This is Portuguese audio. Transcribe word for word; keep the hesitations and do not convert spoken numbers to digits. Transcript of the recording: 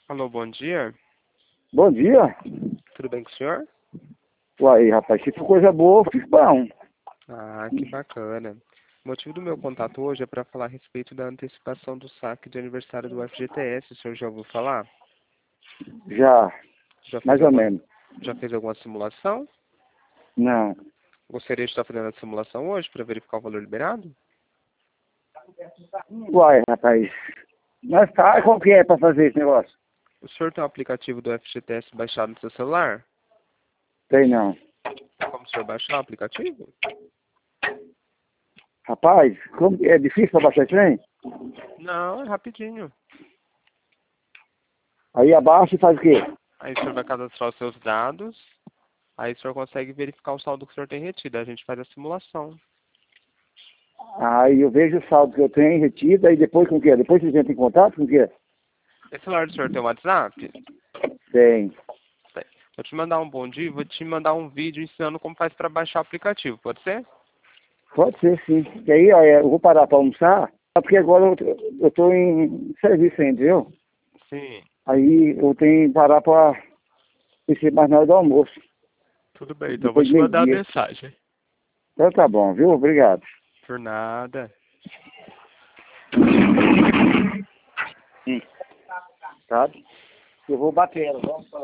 Alô, bom dia. Bom dia. Tudo bem com o senhor? Uai, rapaz, se for coisa boa, eu fico bom. Ah, que bacana. O motivo do meu contato hoje é para falar a respeito da antecipação do saque de aniversário do F G T S. O senhor já ouviu falar? Já, Já fez mais ou alguma, menos. já fez alguma simulação? Não. Gostaria de estar fazendo a simulação hoje para verificar o valor liberado? Uai, rapaz. Mas tá, qual que é pra fazer esse negócio? O senhor tem o aplicativo do F G T S baixado no seu celular? Tem não. Tem como o senhor baixar o aplicativo? Rapaz, como que é difícil pra baixar esse trem? Não, é rapidinho. Aí abaixa e faz o quê? Aí o senhor vai cadastrar os seus dados, aí o senhor consegue verificar o saldo que o senhor tem retido. Aí a gente faz a simulação. Aí eu vejo o saldo que eu tenho retido, aí depois com o quê? Depois vocês entram em contato com o quê? Esse celular do senhor tem o WhatsApp? Tem. Tem. Vou te mandar um bom dia e vou te mandar um vídeo ensinando como faz para baixar o aplicativo, pode ser? Pode ser, sim. E aí, ó, eu vou parar pra almoçar, porque agora eu, tô- eu tô em serviço ainda, entendeu? Sim. Aí eu tenho que parar pra receber mais na hora do almoço, Tudo bem, então eu vou depois de te mandar a meio-dia. mensagem. Então tá bom, viu? Obrigado. Por nada. Hum. Sabe? Eu vou bater ela, vamos falar.